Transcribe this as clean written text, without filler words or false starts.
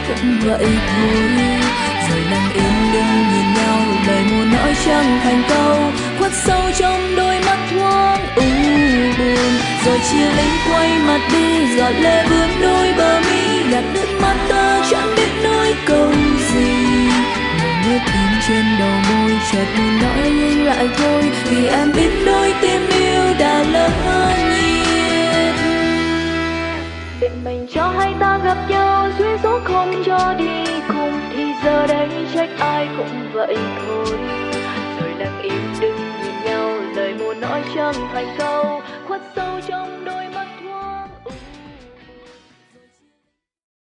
cũng vậy thôi. Rồi lặng im đứng nhìn nhau, lời muốn nói chẳng thành câu, khuất sâu trong đôi mắt thoáng u buồn. Rồi chia ly quay mặt đi, giọt lệ vương đôi bờ mi, gạt nước mắt ta chẳng biết nói câu gì. Nước in trên đầu môi chợt muốn nói nhưng lại thôi, vì em biết đôi tim yêu đã lỡ nhiệt. Định mình cho hai ta gặp nhau, duyên số không cho đi cùng, thì giờ đây trách ai cũng vậy thôi. Rồi lặng im đứng nhìn nhau, lời muốn nói chẳng thành câu, khuất sâu trong